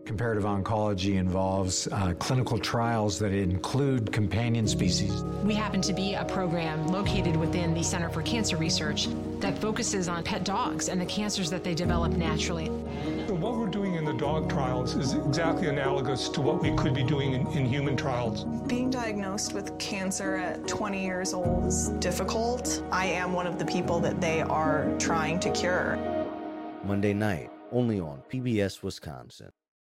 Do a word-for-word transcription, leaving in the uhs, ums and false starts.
Comparative oncology involves uh, clinical trials that include companion species. We happen to be a program located within the Center for Cancer Research that focuses on pet dogs and the cancers that they develop naturally. So what we're doing in the dog trials is exactly analogous to what we could be doing in, in human trials. Being diagnosed with cancer at twenty years old is difficult. I am one of the people that they are trying to cure. Monday night, only on P B S Wisconsin.